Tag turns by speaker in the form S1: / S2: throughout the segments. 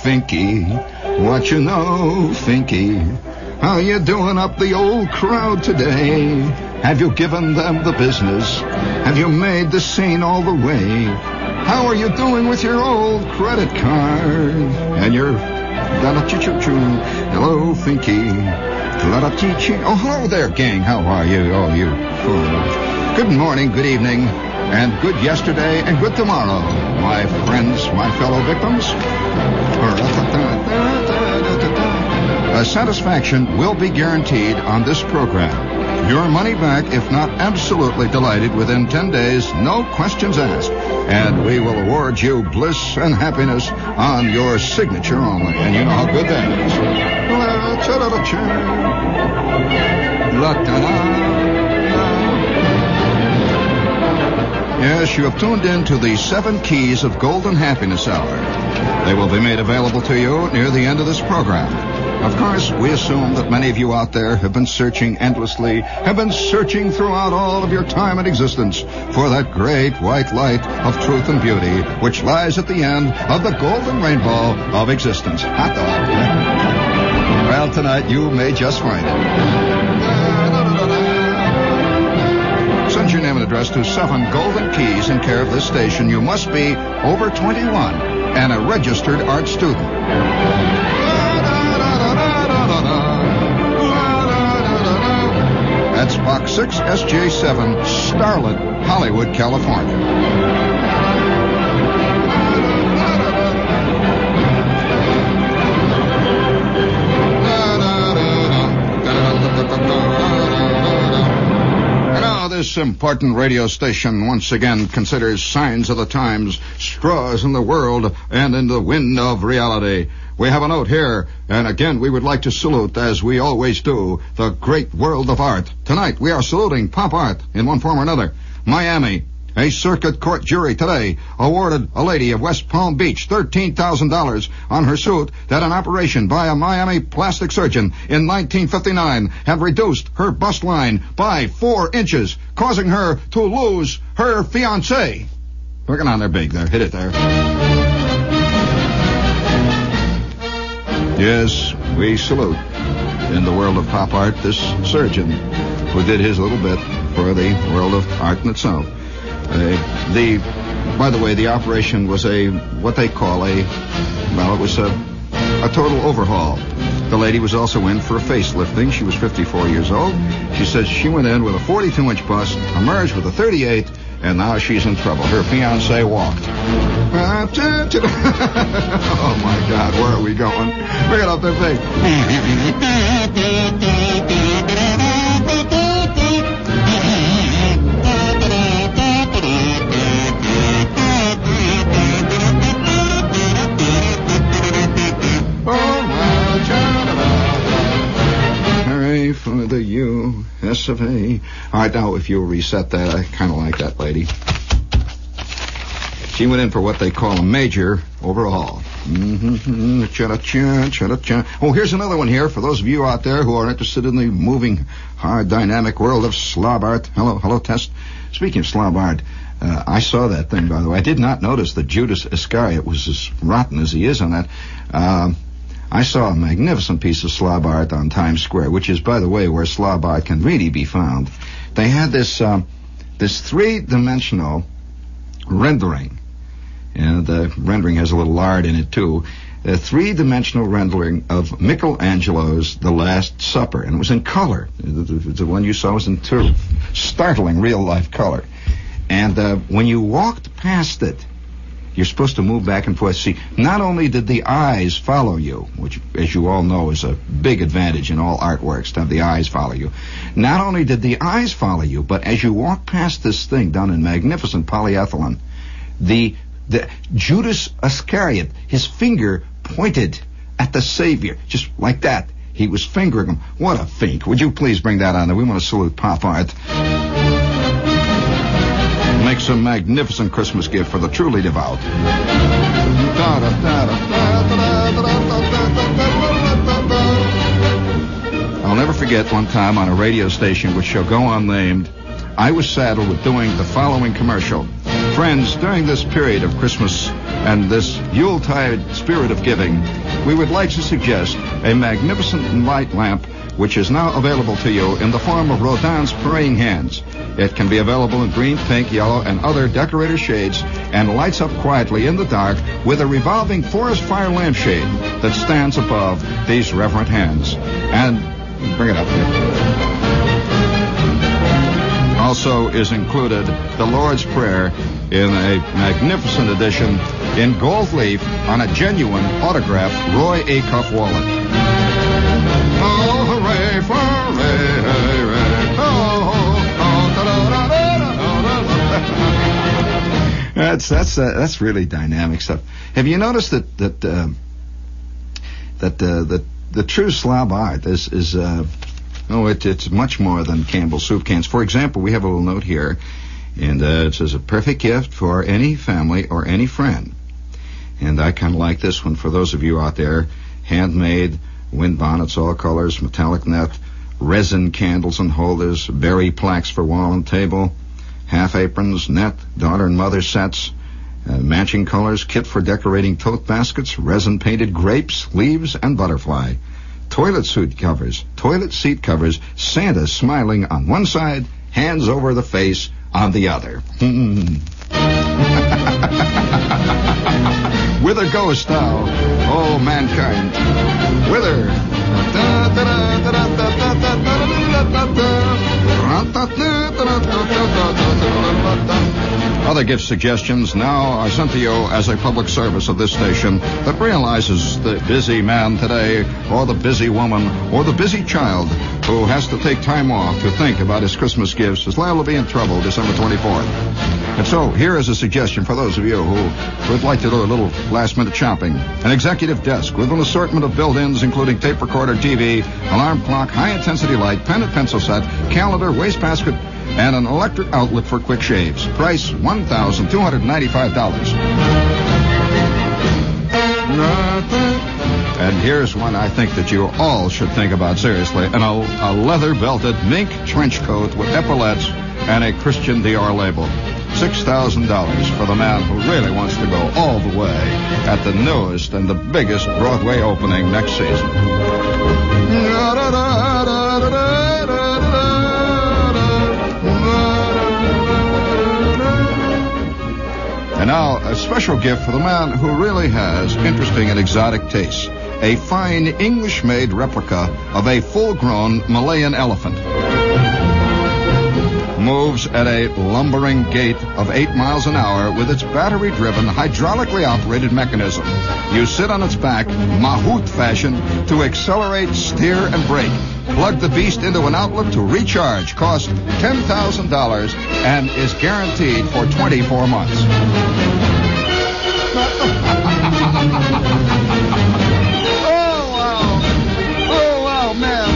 S1: Finky. What you know, Finky? How you doing up the old crowd today? Have you given them the business? Have you made the scene all the way? How are you doing with your old credit card? And your hello, Finky. Oh, hello there, gang. How are you? Oh, you fools. Good morning, good evening, and good yesterday, and good tomorrow, my friends, my fellow victims. Satisfaction will be guaranteed on this program. Your money back, if not absolutely delighted, within 10 days, no questions asked. And we will award you bliss and happiness on your signature only. And you know how good that is. Yes, you have tuned in to the 7 Keys of Golden Happiness Hour. They will be made available to you near the end of this program. Of course, we assume that many of you out there have been searching endlessly, have been searching throughout all of your time and existence for that great white light of truth and beauty which lies at the end of the golden rainbow of existence. Hot dog. Well, tonight you may just find it. Send your name and address to 7 Golden Keys in care of this station. You must be over 21 and a registered art student. That's Box 6, SJ7, Starlet, Hollywood, California. This important radio station once again considers signs of the times, straws in the world, and in the wind of reality. We have a note here, and again we would like to salute, as we always do, the great world of art. Tonight we are saluting pop art in one form or another. Miami. A circuit court jury today awarded a lady of West Palm Beach $13,000 on her suit that an operation by a Miami plastic surgeon in 1959 had reduced her bust line by 4 inches, causing her to lose her fiancé. Working on there big there. Hit it there. Yes, we salute in the world of pop art this surgeon who did his little bit for the world of art in itself. By the way, the operation was what they call it was a total overhaul. The lady was also in for a facelifting. She was 54 years old. She says she went in with a 42-inch bust, emerged with a 38, and now she's in trouble. Her fiancé walked. Oh, my God, where are we going? Bring it up there, big. For the U.S. of A. All right, now, if you'll reset that, I kind of like that lady. She went in for what they call a major overhaul. Oh, here's another one here for those of you out there who are interested in the moving, hard, dynamic world of slob art. Hello, Test. Speaking of slob art, I saw that thing, by the way. I did not notice that Judas Iscariot was as rotten as he is on that. I saw a magnificent piece of slob art on Times Square, which is, by the way, where slob art can really be found. They had this 3-dimensional rendering, and the rendering has a little art in it, too. A 3-dimensional rendering of Michelangelo's The Last Supper, and it was in color. The one you saw was in startling real-life color. And when you walked past it, you're supposed to move back and forth. See, not only did the eyes follow you, which, as you all know, is a big advantage in all artworks, to have the eyes follow you. Not only did the eyes follow you, but as you walk past this thing done in magnificent polyethylene, the Judas Iscariot, his finger pointed at the Savior, just like that. He was fingering him. What a fink. Would you please bring that on there? We want to salute pop art. Makes a magnificent Christmas gift for the truly devout. I'll never forget one time on a radio station which shall go unnamed, I was saddled with doing the following commercial Friends, during this period of Christmas and this Yuletide spirit of giving, we would like to suggest a magnificent light lamp which is now available to you in the form of Rodin's praying hands. It can be available in green, pink, yellow, and other decorator shades and lights up quietly in the dark with a revolving forest fire lampshade that stands above these reverent hands. And bring it up here. Also is included the Lord's Prayer in a magnificent edition in gold leaf on a genuine autographed Roy Acuff wallet. Oh, hooray for hooray, hooray. Oh, that's really dynamic stuff. Have you noticed that the true Slav art is it's much more than Campbell's soup cans. For example, we have a little note here, and it says a perfect gift for any family or any friend. And I kind of like this one for those of you out there. Handmade wind bonnets, all colors, metallic net, resin candles and holders, berry plaques for wall and table, half aprons, net, daughter and mother sets, matching colors, kit for decorating tote baskets, resin painted grapes, leaves, and butterfly. Toilet seat covers, Santa smiling on one side, hands over the face on the other. Whither goest thou, O mankind? Whither? Other gift suggestions now are sent to you as a public service of this station that realizes the busy man today, or the busy woman, or the busy child who has to take time off to think about his Christmas gifts is liable to be in trouble December 24th. And so here is a suggestion for those of you who would like to do a little last-minute shopping. An executive desk with an assortment of built-ins including tape recorder, TV, alarm clock, high-intensity light, pen and pencil set, calendar, wastebasket, and an electric outlet for quick shaves. Price $1,295. And here's one I think that you all should think about seriously. A leather-belted mink trench coat with epaulettes and a Christian Dior label. $6,000 for the man who really wants to go all the way at the newest and the biggest Broadway opening next season. And now, a special gift for the man who really has interesting and exotic tastes. A fine English-made replica of a full-grown Malayan elephant. Moves at a lumbering gait of 8 miles an hour with its battery-driven, hydraulically operated mechanism. You sit on its back, mahout fashion, to accelerate, steer, and brake. Plug the beast into an outlet to recharge. Costs $10,000 and is guaranteed for 24 months. Oh, wow, man.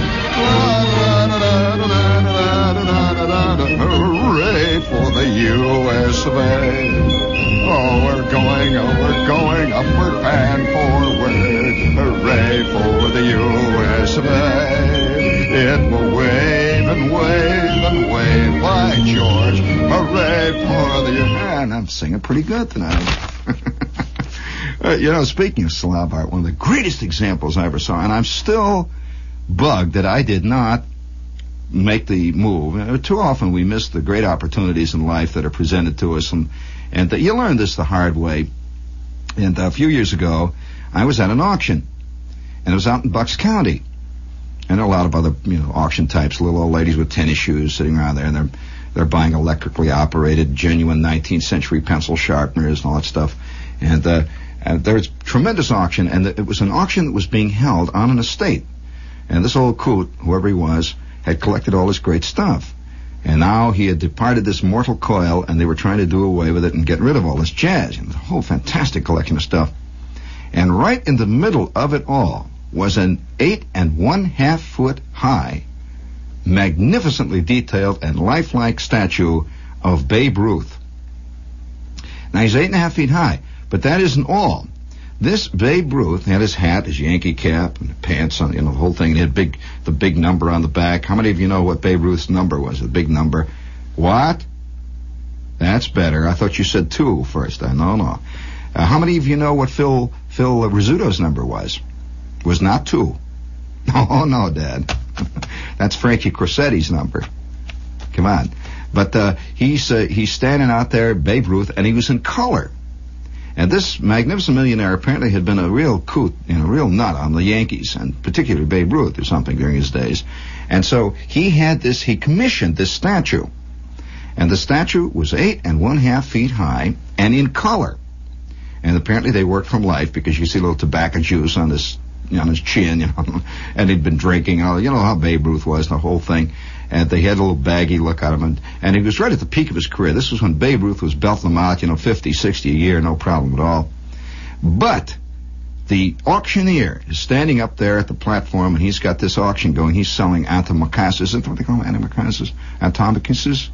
S1: Hooray for the U.S. of A. Oh, we're going, upward and forward. Hooray for the U.S. of A. It will wave and wave and wave by George. Hooray for the... And I'm singing pretty good tonight. Speaking of Slav art, one of the greatest examples I ever saw, and I'm still bugged that I did not make the move. Too often we miss the great opportunities in life that are presented to us, and you learn this the hard way. And a few years ago, I was at an auction, and it was out in Bucks County. And there are a lot of other, auction types, little old ladies with tennis shoes sitting around there, and they're buying electrically operated, genuine 19th century pencil sharpeners and all that stuff. And there was tremendous auction, and it was an auction that was being held on an estate. And this old coot, whoever he was, had collected all this great stuff. And now he had departed this mortal coil, and they were trying to do away with it and get rid of all this jazz. And the whole fantastic collection of stuff. And right in the middle of it all was an 8 1/2 foot high, magnificently detailed and lifelike statue of Babe Ruth. Now he's 8 1/2 feet high, but that isn't all. This Babe Ruth had his hat, his Yankee cap, and pants on, the whole thing. He had the big number on the back. How many of you know what Babe Ruth's number was? The big number. What? That's better. I thought you said 2 first. No. How many of you know what Phil Rizzuto's number was? It was not 2. Oh, no, Dad. That's Frankie Corsetti's number. Come on. But he's standing out there, Babe Ruth, and he was in color. And this magnificent millionaire apparently had been a real coot, real nut on the Yankees, and particularly Babe Ruth or something during his days. And so he commissioned this statue. And the statue was 8 1/2 feet high and in color. And apparently they worked from life, because you see a little tobacco juice on his chin, and he'd been drinking. How Babe Ruth was, the whole thing. And they had a little baggy look at him, and he was right at the peak of his career. This was when Babe Ruth was belting them out, 50, 60 a year, no problem at all. But the auctioneer is standing up there at the platform, and he's got this auction going. He's selling antimacassars. Isn't what they call them? Antimacassars? Antimacassars?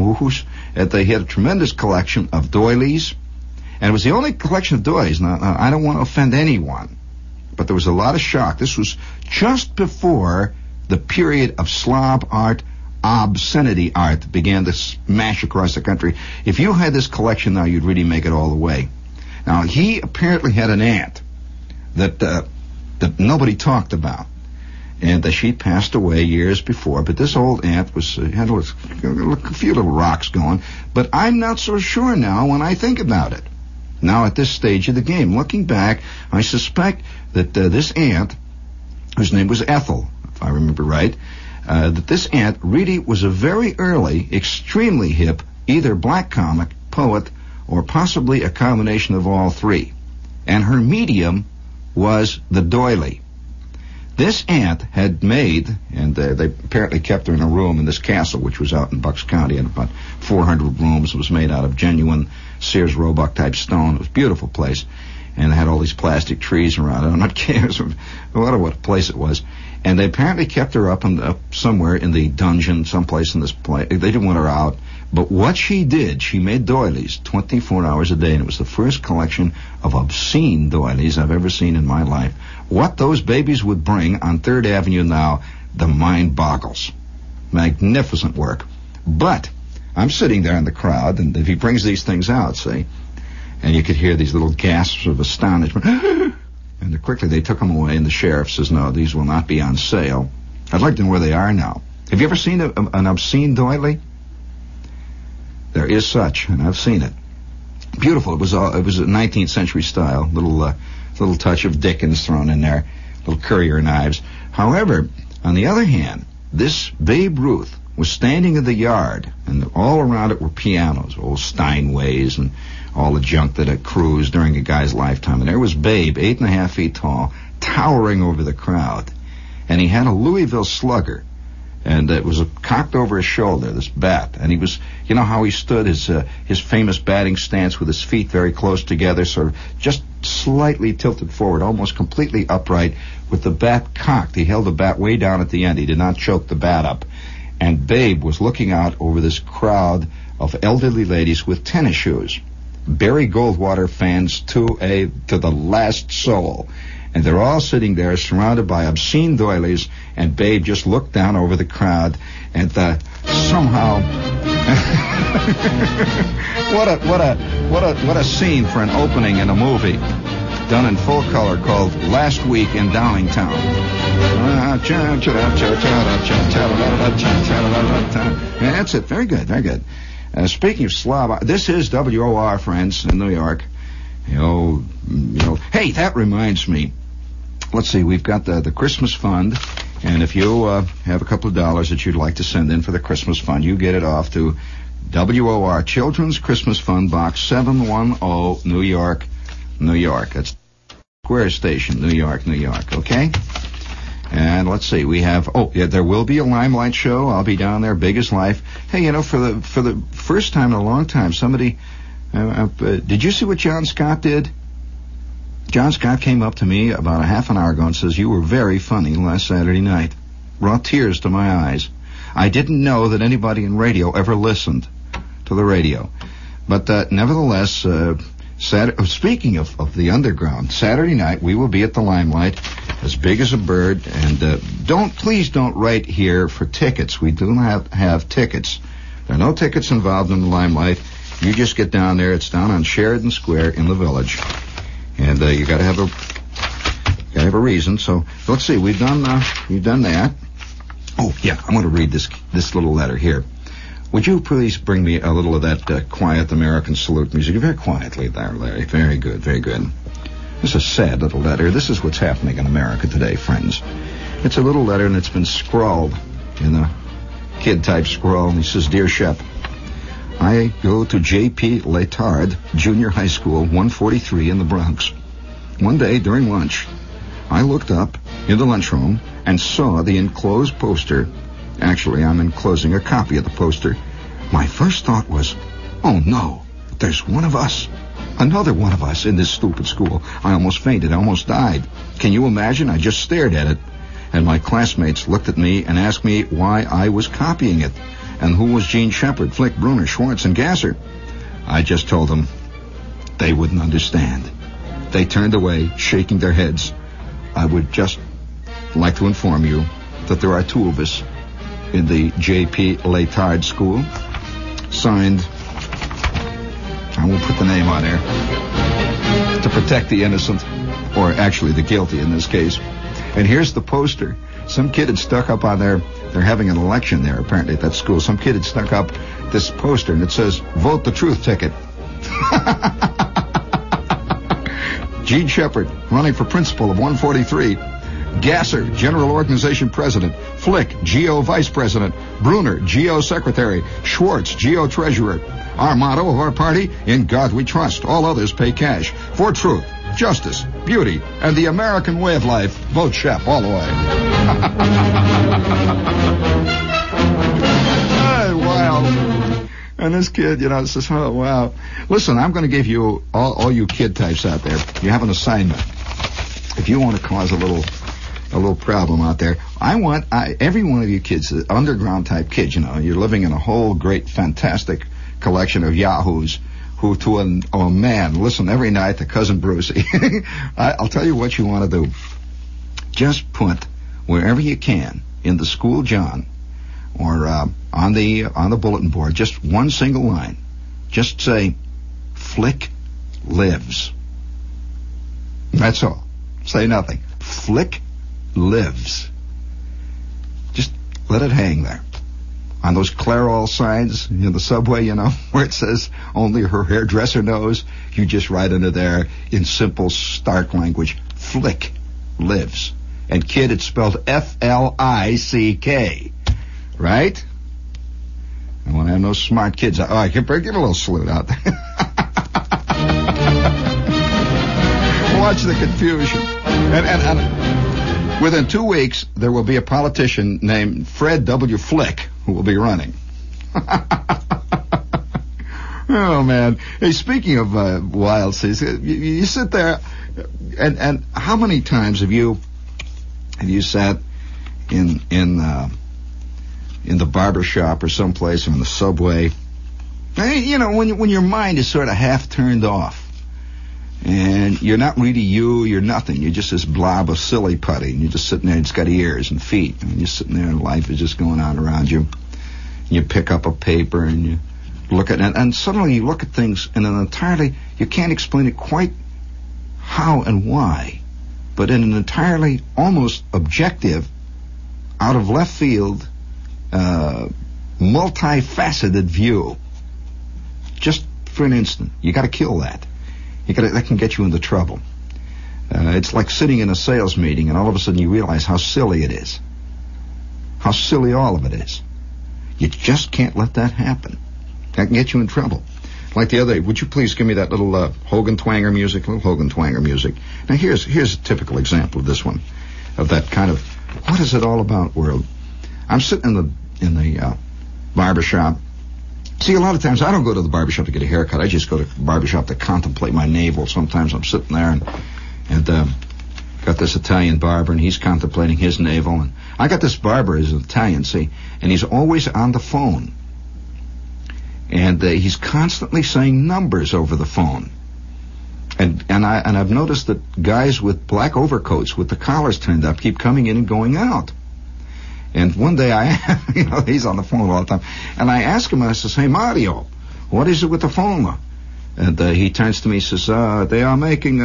S1: And they had a tremendous collection of doilies, and it was the only collection of doilies. Now, I don't want to offend anyone, but there was a lot of shock. This was just before the period of slob art, obscenity art began to smash across the country. If you had this collection now, you'd really make it all the way. Now, he apparently had an aunt that nobody talked about, and that she passed away years before. But this old aunt had a few little rocks going. But I'm not so sure now when I think about it. Now, at this stage of the game, looking back, I suspect that this aunt, whose name was Ethel, if I remember right, that this aunt really was a very early, extremely hip, either black comic, poet, or possibly a combination of all three. And her medium was the doily. This aunt had made, and they apparently kept her in a room in this castle, which was out in Bucks County, and about 400 rooms. It was made out of genuine Sears Roebuck type stone. It was a beautiful place, and they had all these plastic trees around it. I'm not kidding. What a place it was. And they apparently kept her up somewhere in the dungeon, someplace in this place. They didn't want her out. But what she did, she made doilies 24 hours a day, and it was the first collection of obscene doilies I've ever seen in my life. What those babies would bring on 3rd Avenue now, the mind boggles. Magnificent work. But I'm sitting there in the crowd, and if he brings these things out, see, and you could hear these little gasps of astonishment, and quickly they took them away, and the sheriff says, no, these will not be on sale. I'd like to know where they are now. Have you ever seen an obscene doily? There is such, and I've seen it. Beautiful. It was a 19th century style, little touch of Dickens thrown in there, little courier knives. However, on the other hand, this Babe Ruth was standing in the yard, and all around it were pianos, old Steinways, and all the junk that had cruised during a guy's lifetime. And there was Babe, 8 1/2 feet tall, towering over the crowd, and he had a Louisville Slugger. And it was cocked over his shoulder, this bat. And he was, you know how he stood, his famous batting stance with his feet very close together, sort of just slightly tilted forward, almost completely upright, with the bat cocked. He held the bat way down at the end. He did not choke the bat up. And Babe was looking out over this crowd of elderly ladies with tennis shoes. Barry Goldwater fans to the last soul. And they're all sitting there surrounded by obscene doilies, and Babe just looked down over the crowd, and somehow what a scene for an opening in a movie done in full color called Last Week in Downingtown. That's it. Very good, very good. Speaking of Slav, this is WOR, friends, in New York. Hey, that reminds me. Let's see, we've got the Christmas Fund, and if you have a couple of dollars that you'd like to send in for the Christmas Fund, you get it off to WOR, Children's Christmas Fund, Box 710, New York, New York. That's Square Station, New York, New York, okay? And let's see, we have, there will be a Limelight show. I'll be down there, big as life. Hey, for the first time in a long time, somebody, did you see what John Scott did? John Scott came up to me about a half an hour ago and says, you were very funny last Saturday night. Brought tears to my eyes. I didn't know that anybody in radio ever listened to the radio. But nevertheless, speaking of the underground, Saturday night we will be at the Limelight, as big as a bird. And please don't write here for tickets. We do not have tickets. There are no tickets involved in the Limelight. You just get down there. It's down on Sheridan Square in the Village, and you got to have a reason. So let's see. We've done that. Oh yeah, I'm going to read this little letter here. Would you please bring me a little of that quiet American salute music? Very quietly there, Larry. Very good, very good. This is a sad little letter. This is what's happening in America today, friends. It's a little letter, and it's been scrawled in a kid-type scrawl, and he says, Dear Shep, I go to J.P. Letard Junior High School, 143 in the Bronx. One day during lunch, I looked up in the lunchroom and saw the enclosed poster. Actually, I'm enclosing a copy of the poster. My first thought was, oh no, there's one of us. Another one of us in this stupid school. I almost fainted. I almost died. Can you imagine? I just stared at it. And my classmates looked at me and asked me why I was copying it. And who was Gene Shepard, Flick, Bruner, Schwartz, and Gasser? I just told them they wouldn't understand. They turned away, shaking their heads. I would just like to inform you that there are two of us in the J.P. Letard School. Signed, I won't put the name on there, to protect the innocent, or actually the guilty in this case. And here's the poster. Some kid had stuck up on there. They're having an election there, apparently, at that school. Some kid had stuck up this poster, and it says, Vote the Truth ticket. Gene Shepard, running for principal of 143. Gasser, General Organization President. Flick, GO Vice President. Bruner, GO Secretary. Schwartz, GO Treasurer. Our motto of our party, In God We Trust. All others pay cash. For truth, justice, beauty, and the American way of life. Vote Shep all the way. Wow. And this kid, says, oh, wow. Listen, I'm going to give you, all you kid types out there, you have an assignment. If you want to cause a little problem out there, I want every one of you kids, underground type kids, you're living in a whole great, fantastic collection of yahoos who to a man listen every night to Cousin Brucey. I'll tell you what you want to do. Just put wherever you can in the school John or on the bulletin board just one single line. Just say, Flick lives. That's all. Say nothing. Flick lives. Just let it hang there. On those Clairol signs in the subway, where it says only her hairdresser knows, you just write under there in simple, stark language, Flick lives. And kid, it's spelled F-L-I-C-K. Right? I want to have no smart kids. Oh, I can give a little salute out there. Watch the confusion. And within 2 weeks, there will be a politician named Fred W. Flick who will be running. Oh, man. Hey, speaking of wild seas, you sit there, and how many times have you sat in the barber shop or someplace or in the subway? When your mind is sort of half turned off. And you're not really you're nothing. You're just this blob of silly putty. And you're just sitting there, it's got ears and feet. And you're sitting there and life is just going on around you. And you pick up a paper and you look at it. And suddenly you look at things in an entirely, you can't explain it quite how and why. But in an entirely almost objective, out of left field, multifaceted view. Just for an instant. You got to kill that. That can get you into trouble. It's like sitting in a sales meeting and all of a sudden you realize how silly it is. How silly all of it is. You just can't let that happen. That can get you in trouble. Like the other day, would you please give me that little Hogan Twanger music? Little Hogan Twanger music. Now here's a typical example of this one. Of that kind of, what is it all about world? I'm sitting in the barber shop. See, a lot of times I don't go to the barbershop to get a haircut. I just go to the barbershop to contemplate my navel. Sometimes I'm sitting there and got this Italian barber, and he's contemplating his navel. And I got this barber, he's Italian, see, and he's always on the phone. And he's constantly saying numbers over the phone. And I've noticed that guys with black overcoats with the collars turned up keep coming in and going out. And one day he's on the phone all the time, and I asked him, and I says, hey, Mario, what is it with the phone? And he turns to me and says, they are making,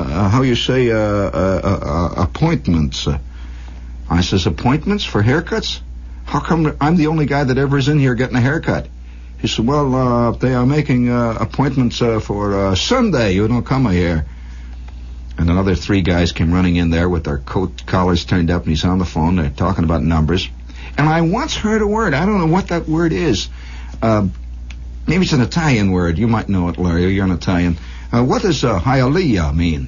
S1: appointments. I says, appointments for haircuts? How come I'm the only guy that ever is in here getting a haircut? He said, well, they are making appointments for Sunday. You don't come here. And another 3 guys came running in there with their coat collars turned up, and he's on the phone. They're talking about numbers. And I once heard a word. I don't know what that word is. Maybe it's an Italian word. You might know it, Larry. You're an Italian. What does hialeah mean?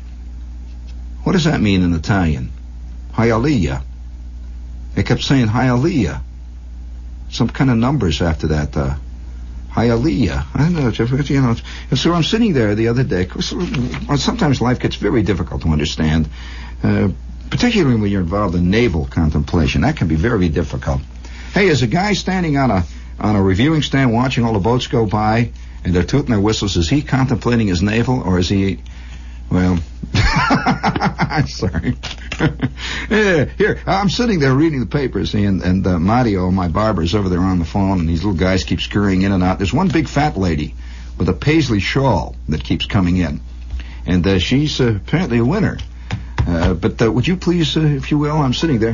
S1: What does that mean in Italian? Hialeah. They kept saying hialeah. Some kind of numbers after that. Hialeah. I don't know. You know. So I'm sitting there the other day. Sometimes life gets very difficult to understand, particularly when you're involved in naval contemplation. That can be very difficult. Hey, is a guy standing on a reviewing stand watching all the boats go by and they're tooting their whistles? Is he contemplating his navel, or is he, well, I'm sorry. Yeah, here, I'm sitting there reading the papers, and Mario, my barber, is over there on the phone, and these little guys keep scurrying in and out. There's one big fat lady with a paisley shawl that keeps coming in, and she's apparently a winner. But would you please, if you will, I'm sitting there.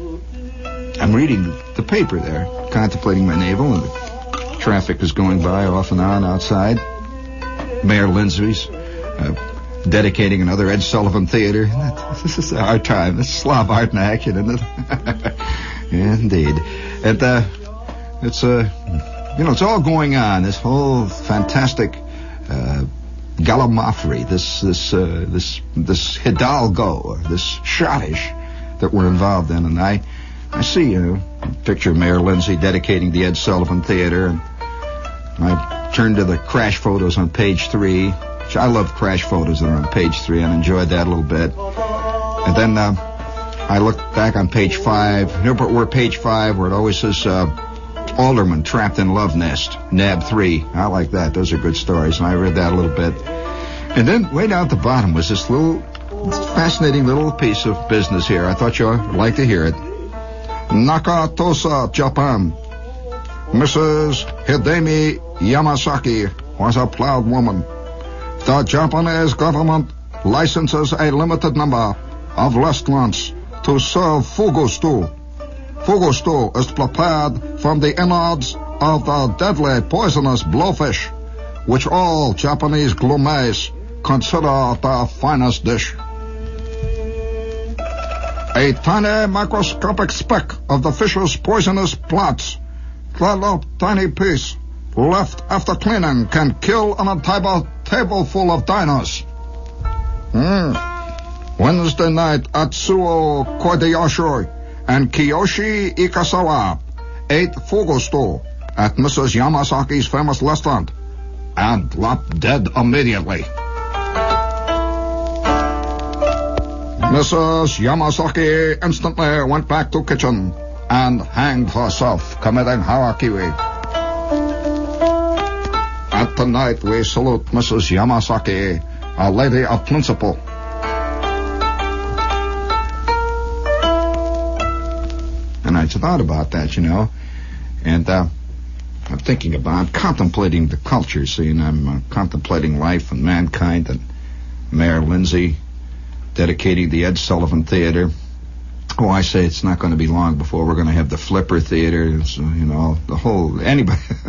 S1: I'm reading the paper there, contemplating my navel, and the traffic is going by off and on outside. Mayor Lindsay's dedicating another Ed Sullivan Theater. This is our time. This is Slav art in action, isn't it? Indeed. And it's it's all going on. This whole fantastic gallimaufry, this hidalgo, or this schottish that we're involved in, and I see a picture of Mayor Lindsay dedicating the Ed Sullivan Theater, and I turned to the crash photos on page 3. I love crash photos that are on page 3, and enjoyed that a little bit. And then I looked back on page 5. You know where page 5, where it always says Alderman trapped in love nest, NAB 3. I like that. Those are good stories, and I read that a little bit. And then way down at the bottom was this fascinating little piece of business here. I thought you'd like to hear it. Nakatosa, Japan. Mrs. Hidemi Yamasaki was a proud woman. The Japanese government licenses a limited number of restaurants to serve fugu stew. Fugu stew is prepared from the innards of the deadly poisonous blowfish, which all Japanese gourmets consider the finest dish. A tiny microscopic speck of the fish's poisonous plots, that little tiny piece left after cleaning, can kill an entire table full of dinos. Wednesday night, Atsuo Kodayashi and Kiyoshi Ikasawa ate fugu stew at Mrs. Yamasaki's famous restaurant and dropped dead immediately. Mrs. Yamasaki instantly went back to kitchen and hanged herself, committing harakiri. And tonight we salute Mrs. Yamasaki, a lady of principle. And I thought about that, and I'm contemplating the culture scene. I'm contemplating life and mankind, and Mayor Lindsay dedicating the Ed Sullivan Theater. Oh, I say it's not going to be long before we're going to have the Flipper Theater. So, the whole thing.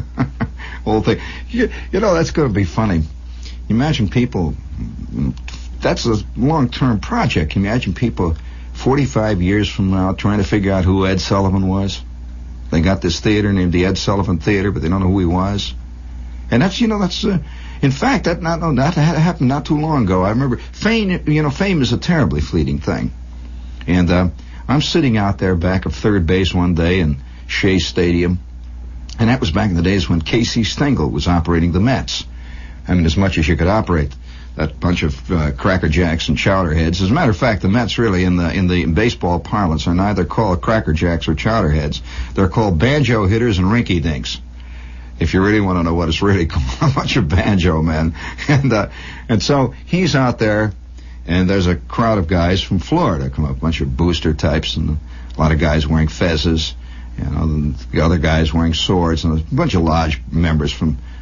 S1: That's going to be funny. Imagine people. That's a long-term project. Imagine people 45 years from now trying to figure out who Ed Sullivan was. They got this theater named the Ed Sullivan Theater, but they don't know who he was. And that's in fact, that happened not too long ago. I remember fame is a terribly fleeting thing. And I'm sitting out there back of third base one day in Shea Stadium, and that was back in the days when Casey Stengel was operating the Mets. I mean, as much as you could operate that bunch of Cracker Jacks and Chowderheads. As a matter of fact, the Mets really, in the baseball parlance, are neither called Cracker Jacks or Chowderheads. They're called banjo hitters and rinky dinks. If you really want to know what it's really called, a bunch of banjo men. And so he's out there, and there's a crowd of guys from Florida come up, a bunch of booster types, and a lot of guys wearing fezzes, and the other guys wearing swords, and a bunch of lodge members from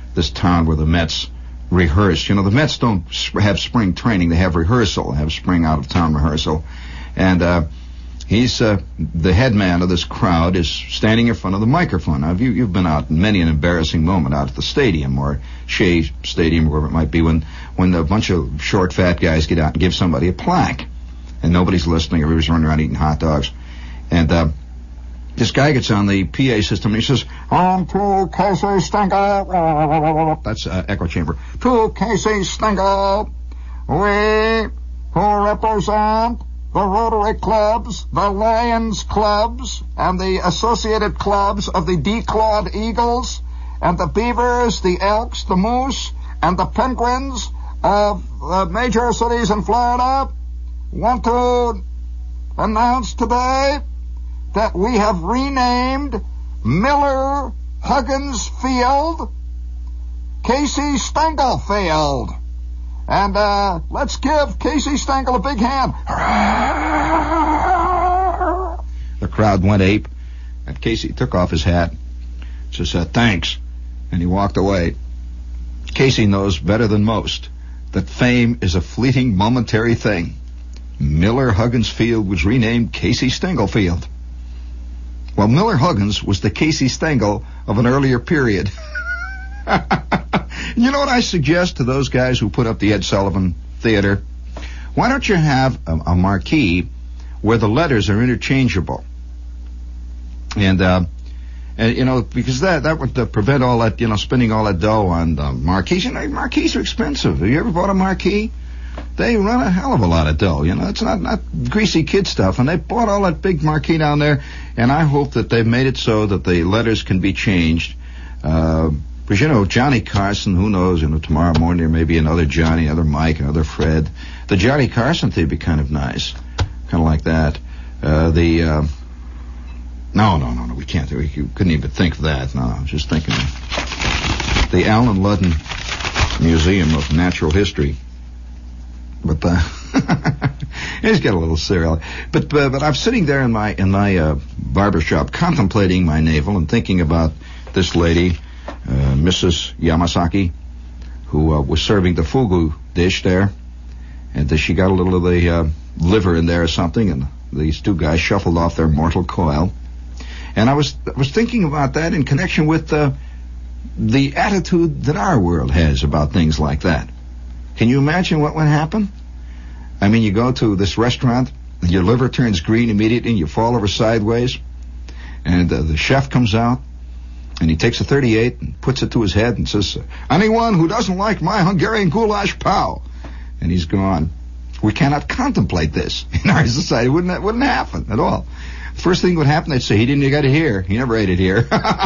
S1: this town where the Mets rehearse. You know, the Mets don't have spring training; they have rehearsal. They have spring out of town rehearsal, and he's the head man of this crowd is standing in front of the microphone. Now, you've been out in many an embarrassing moment out at the stadium or Shea Stadium, wherever it might be, when a bunch of short, fat guys get out and give somebody a plaque, and nobody's listening. Everybody's running around eating hot dogs, and this guy gets on the PA system and he says, "On to Casey Stengel." That's echo chamber. To Casey Stengel, we who represent the Rotary Clubs, the Lions Clubs, and the associated clubs of the declawed eagles, and the beavers, the elks, the moose, and the penguins of the major cities in Florida, want to announce today that we have renamed Miller Huggins Field Casey Stengel Field. And let's give Casey Stengel a big hand. The crowd went ape, and Casey took off his hat, just said thanks, and he walked away. Casey knows better than most that fame is a fleeting, momentary thing. Miller Huggins Field was renamed Casey Stengel Field. Well, Miller Huggins was the Casey Stengel of an earlier period. You know what I suggest to those guys who put up the Ed Sullivan Theater? Why don't you have a marquee where the letters are interchangeable? And you know, because that would prevent all that, you know, spending all that dough on marquees. You know, marquees are expensive. Have you ever bought a marquee? They run a hell of a lot of dough. You know, it's not greasy kid stuff. And they bought all that big marquee down there, and I hope that they've made it so that the letters can be changed. Because, you know, Johnny Carson, who knows, you know, tomorrow morning there may be another Johnny, another Mike, another Fred. The Johnny Carson thing would be kind of nice. Kind of like that. No, we can't. We couldn't even think of that. No, I was just thinking. The Allen Ludden Museum of Natural History. But it's got a little surreal. But I'm sitting there in my barber shop contemplating my navel and thinking about this lady, Mrs. Yamasaki, who was serving the fugu dish there, and she got a little of the liver in there or something, and these two guys shuffled off their mortal coil. And I was thinking about that in connection with the attitude that our world has about things like that. Can you imagine what would happen? I mean, you go to this restaurant, and your liver turns green immediately, and you fall over sideways, and the chef comes out, and he takes a .38 and puts it to his head and says, "Anyone who doesn't like my Hungarian goulash, pow!" And he's gone. We cannot contemplate this in our society. Wouldn't happen at all. First thing would happen, they'd say, "He didn't get it here. He never ate it here."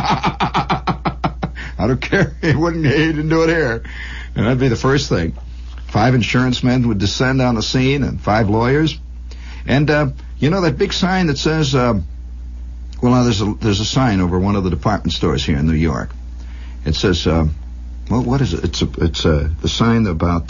S1: I don't care. He didn't do it here. And that'd be the first thing. 5 insurance men would descend on the scene, and 5 lawyers. And you know that big sign that says, there's a sign over one of the department stores here in New York. It says, what is it? It's the sign about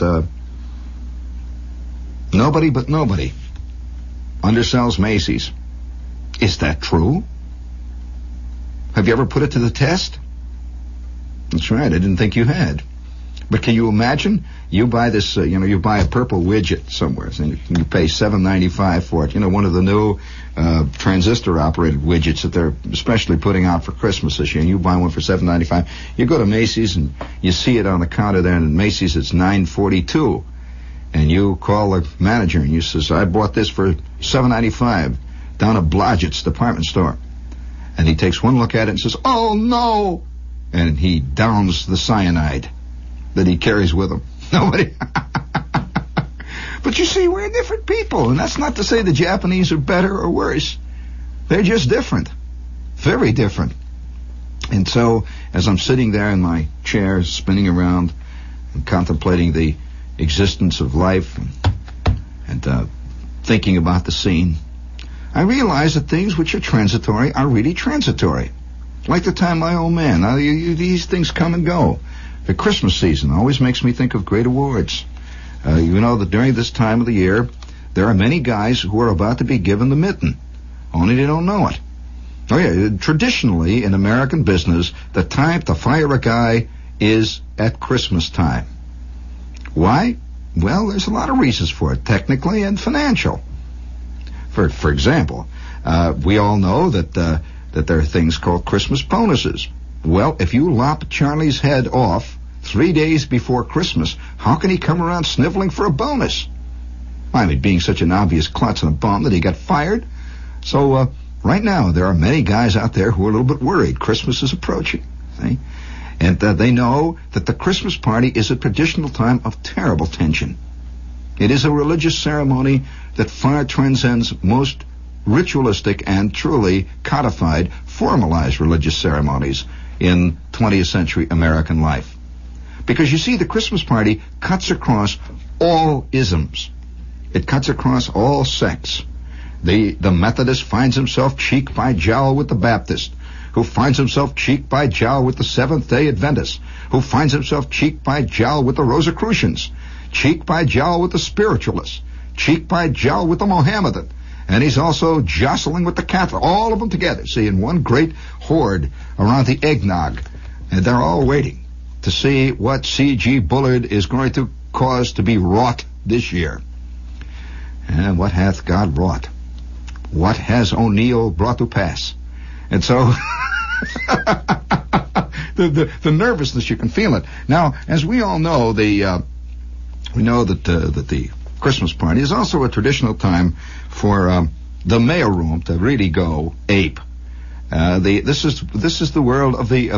S1: nobody but nobody undersells Macy's. Is that true? Have you ever put it to the test? That's right. I didn't think you had. But can you imagine? You buy this, you buy a purple widget somewhere, and you pay $7.95 for it. You know, one of the new transistor-operated widgets that they're especially putting out for Christmas this year, and you buy one for $7.95. You go to Macy's, and you see it on the counter there, and at Macy's it's $9.42. And you call the manager, and you says, "I bought this for $7.95 down at Blodgett's department store." And he takes one look at it and says, "Oh, no!" And he downs the cyanide that he carries with him. Nobody. But you see, we're different people, and that's not to say the Japanese are better or worse. They're just different. Very different. And so, as I'm sitting there in my chair, spinning around and contemplating the existence of life and thinking about the scene, I realize that things which are transitory are really transitory. Like the time my old man. Now, these things come and go. The Christmas season always makes me think of great awards. You know that during this time of the year, there are many guys who are about to be given the mitten, only they don't know it. Oh yeah, traditionally in American business, the time to fire a guy is at Christmas time. Why? Well, there's a lot of reasons for it, technically and financial. For example, we all know that there are things called Christmas bonuses. Well, if you lop Charlie's head off 3 days before Christmas, how can he come around sniveling for a bonus? I mean, being such an obvious klutz and a bum that he got fired. So right now, there are many guys out there who are a little bit worried. Christmas is approaching. See? And they know that the Christmas party is a traditional time of terrible tension. It is a religious ceremony that far transcends most ritualistic and truly codified, formalized religious ceremonies in 20th century American life. Because you see, the Christmas party cuts across all isms. It cuts across all sects. The Methodist finds himself cheek by jowl with the Baptist, who finds himself cheek by jowl with the Seventh-day Adventists, who finds himself cheek by jowl with the Rosicrucians, cheek by jowl with the Spiritualists, cheek by jowl with the Mohammedan, and he's also jostling with the Catholic, all of them together, see, in one great horde around the eggnog. And they're all waiting to see what C.G. Bullard is going to cause to be wrought this year. And what hath God wrought? What has O'Neill brought to pass? And so the nervousness, you can feel it. Now, as we all know, we know that the Christmas party is also a traditional time for the mailroom to really go ape. This is the world of the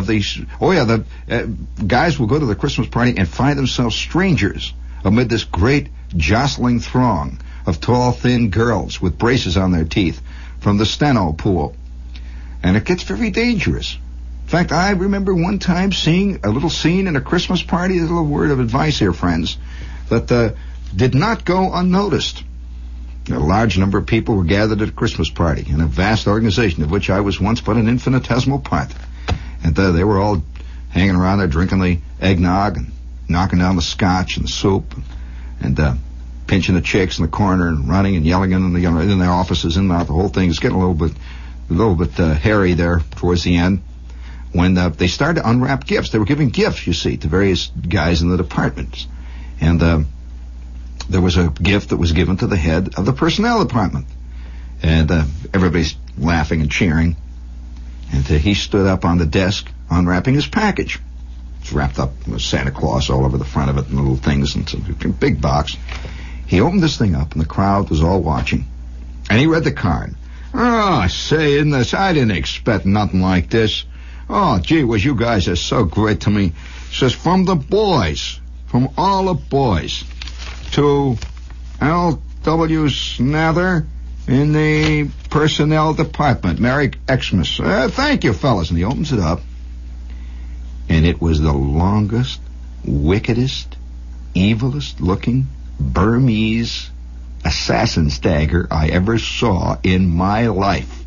S1: guys will go to the Christmas party and find themselves strangers amid this great jostling throng of tall, thin girls with braces on their teeth from the steno pool. And it gets very dangerous. In fact, I remember one time seeing a little scene in a Christmas party, a little word of advice here, friends, that did not go unnoticed. A large number of people were gathered at a Christmas party in a vast organization of which I was once but an infinitesimal part. And they were all hanging around there drinking the eggnog and knocking down the scotch and the soup and pinching the chicks in the corner and running and yelling in their offices and out. The whole thing is getting a little bit hairy there towards the end. When they started to unwrap gifts, they were giving gifts, you see, to various guys in the departments. And there was a gift that was given to the head of the personnel department. And everybody's laughing and cheering. And he stood up on the desk unwrapping his package. It's wrapped up with Santa Claus all over the front of it and little things and some big box. He opened this thing up and the crowd was all watching. And he read the card. Oh, say, in this, I didn't expect nothing like this. Oh, gee whiz, you guys are so great to me. It says, from the boys, from all the boys, to L.W. Snather in the personnel department. Merry Xmas. Thank you, fellas. And he opens it up, and it was the longest, wickedest, evilest-looking Burmese assassin's dagger I ever saw in my life.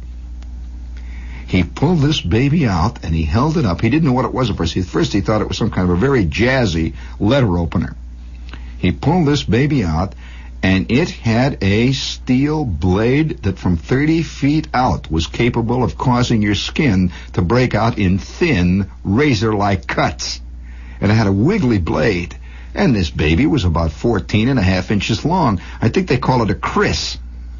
S1: He pulled this baby out, and he held it up. He didn't know what it was at first. First he thought it was some kind of a very jazzy letter opener. He pulled this baby out, and it had a steel blade that from 30 feet out was capable of causing your skin to break out in thin, razor-like cuts. And it had a wiggly blade. And this baby was about 14.5 inches long. I think they call it a Chris.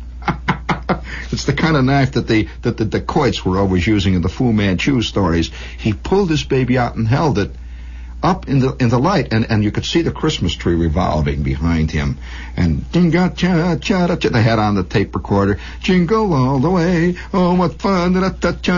S1: It's the kind of knife that the dacoits were always using in the Fu Manchu stories. He pulled this baby out and held it up in the light, and you could see the Christmas tree revolving behind him. And they had on the tape recorder, jingle all the way, oh what fun, you know,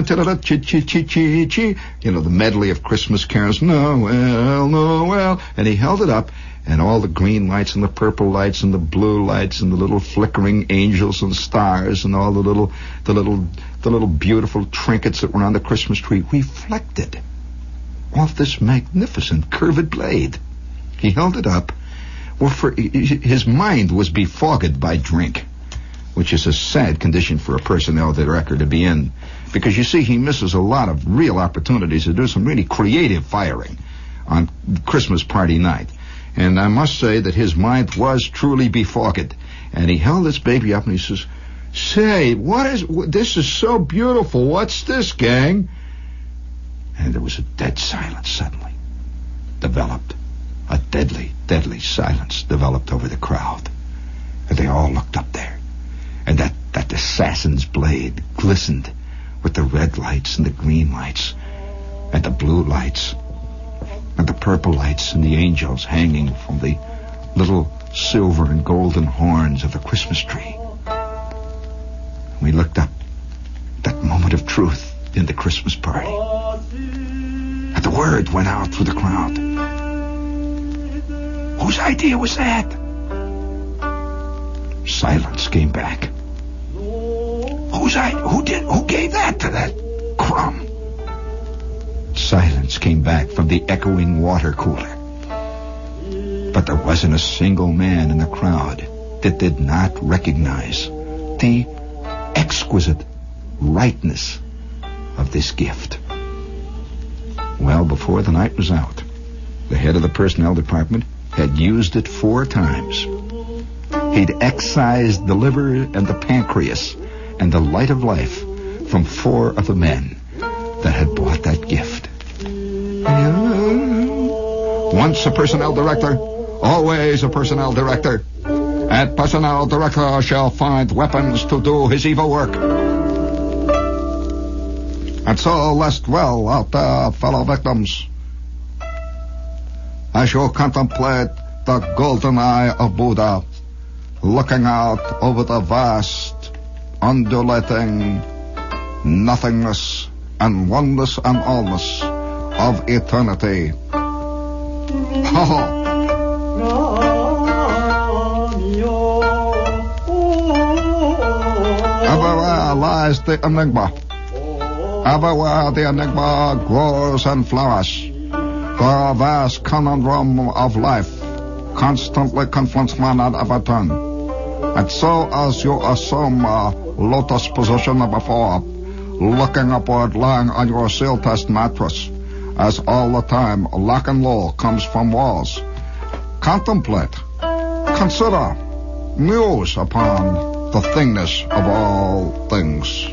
S1: the medley of Christmas carols, Noel, Noel, and he held it up, and all the green lights and the purple lights and the blue lights and the little flickering angels and stars and all the little beautiful trinkets that were on the Christmas tree reflected off this magnificent curved blade. He held it up. Well, his mind was befogged by drink, which is a sad condition for a personnel director to be in, because you see, he misses a lot of real opportunities to do some really creative firing on Christmas party night. And I must say that his mind was truly befogged. And he held this baby up and he says, "Say, this is so beautiful. What's this, gang?" And there was a dead silence suddenly. developed. A deadly, deadly silence developed over the crowd. And they all looked up there. And that assassin's blade glistened with the red lights and the green lights and the blue lights and the purple lights and the angels hanging from the little silver and golden horns of the Christmas tree. We looked up at that moment of truth in the Christmas party. And the word went out through the crowd. Whose idea was that? Silence came back. Who gave that to that crumb? Silence came back from the echoing water cooler. But there wasn't a single man in the crowd that did not recognize the exquisite rightness of this gift. Well, before the night was out, the head of the personnel department had used it 4 times. He'd excised the liver and the pancreas and the light of life from 4 of the men that had bought that gift. Once a personnel director, always a personnel director. And personnel director shall find weapons to do his evil work. And so rest well out there, fellow victims, as you contemplate the golden eye of Buddha, looking out over the vast, undulating nothingness and oneness and allness of eternity. Everywhere lies the enigma. Everywhere the enigma grows and flowers. The vast conundrum of life constantly confronts man at every turn. And so as you assume a lotus position before, looking upward, lying on your seal test mattress, as all the time lock and low comes from walls, contemplate, consider, muse upon the thingness of all things.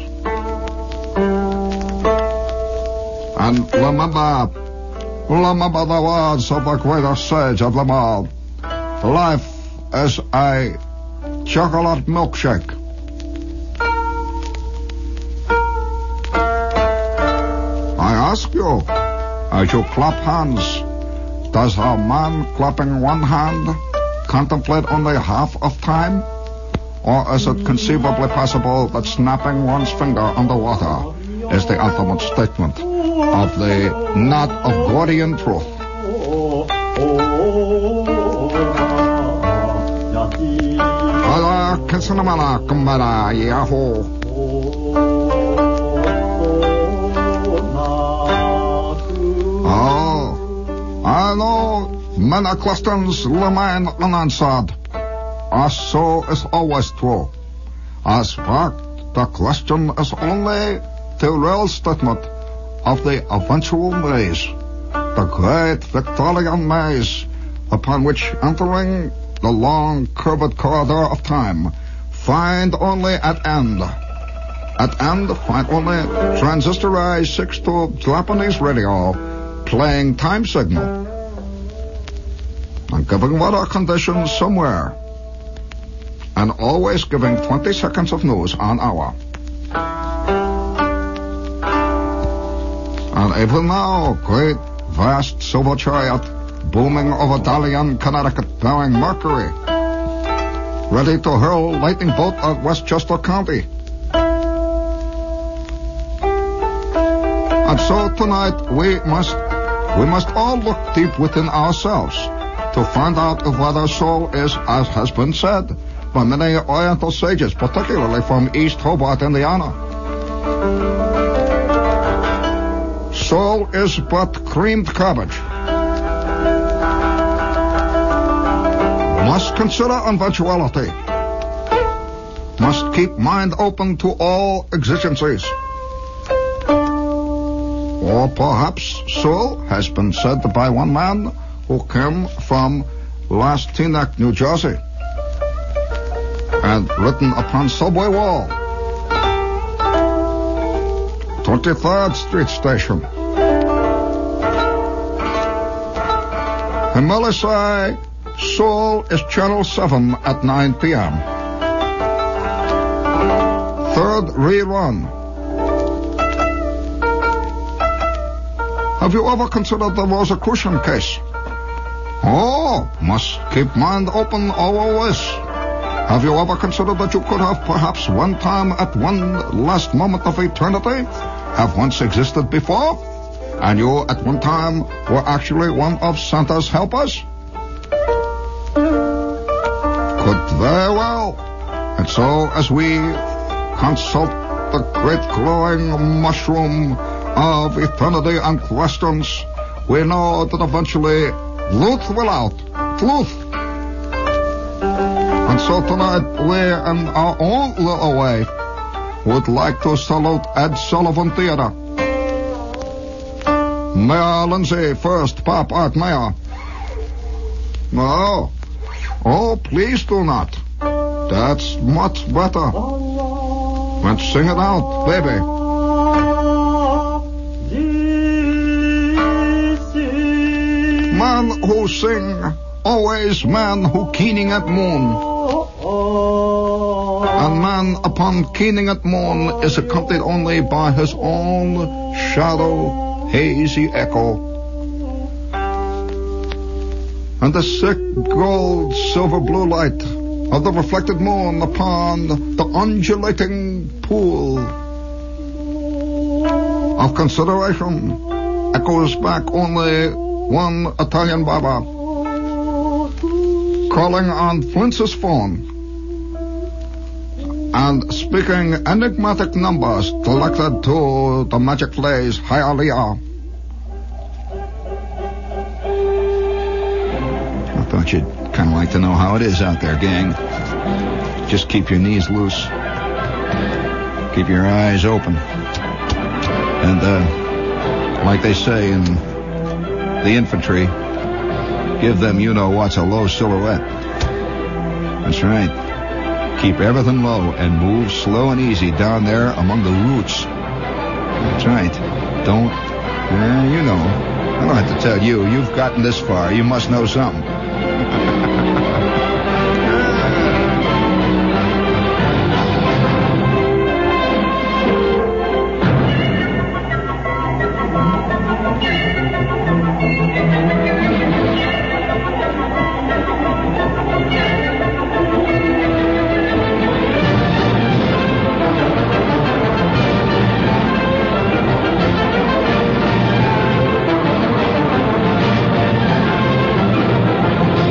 S1: And remember the words of the greatest sage of them all. Life is a chocolate milkshake. I ask you, as you clap hands, does a man clapping one hand contemplate only half of time? Or is it conceivably possible that snapping one's finger underwater is the ultimate statement of the knot of Gordian truth? I know many questions remain unanswered, as so is always true. As fact, the question is only the real statement of the eventual maze, the great Victorian maze, upon which entering the long curved corridor of time, find only at end. At end, find only transistorized 6-tube Japanese radio playing time signal and giving weather conditions somewhere, and always giving 20 seconds of news an hour. And even now, great, vast silver chariot booming over Darien, Connecticut, bearing Mercury, ready to hurl lightning bolt at Westchester County. And so tonight we must all look deep within ourselves to find out if whether soul is, as has been said by many Oriental sages, particularly from East Hobart, Indiana. Soul is but creamed cabbage. Must consider eventuality. Must keep mind open to all exigencies. Or perhaps soul has been said by one man who came from Last Teaneck, New Jersey, and written upon subway wall, 23rd Street Station. Melissae, Soul is Channel 7 at 9 p.m. Third rerun. Have you ever considered the Rosicrucian case? Oh, must keep mind open always. Have you ever considered that you could have perhaps one time at one last moment of eternity have once existed before? And you at one time were actually one of Santa's helpers? Could very well. And so as we consult the great glowing mushroom of eternity and questions, we know that eventually Luth will out. Luth. And so tonight we, in our own little way, would like to salute Ed Sullivan Theater. Mayor Lindsay first, Pop Art Mayor. No. Oh, please do not. That's much better. Let's sing it out, baby. Man who sing, always man who keening at moon. And man upon keening at moon is accompanied only by his own shadow, hazy echo. And the sick gold silver blue light of the reflected moon upon the undulating pool of consideration echoes back only one Italian barber calling on Flintz's phone and speaking enigmatic numbers collected to the magic phrase Hialeah. I thought you'd kind of like to know how it is out there, gang. Just keep your knees loose. Keep your eyes open. And, like they say in the infantry, give them you-know-what's a low silhouette. That's right. Keep everything low and move slow and easy down there among the roots. That's right. Don't, you know. I don't have to tell you. You've gotten this far. You must know something.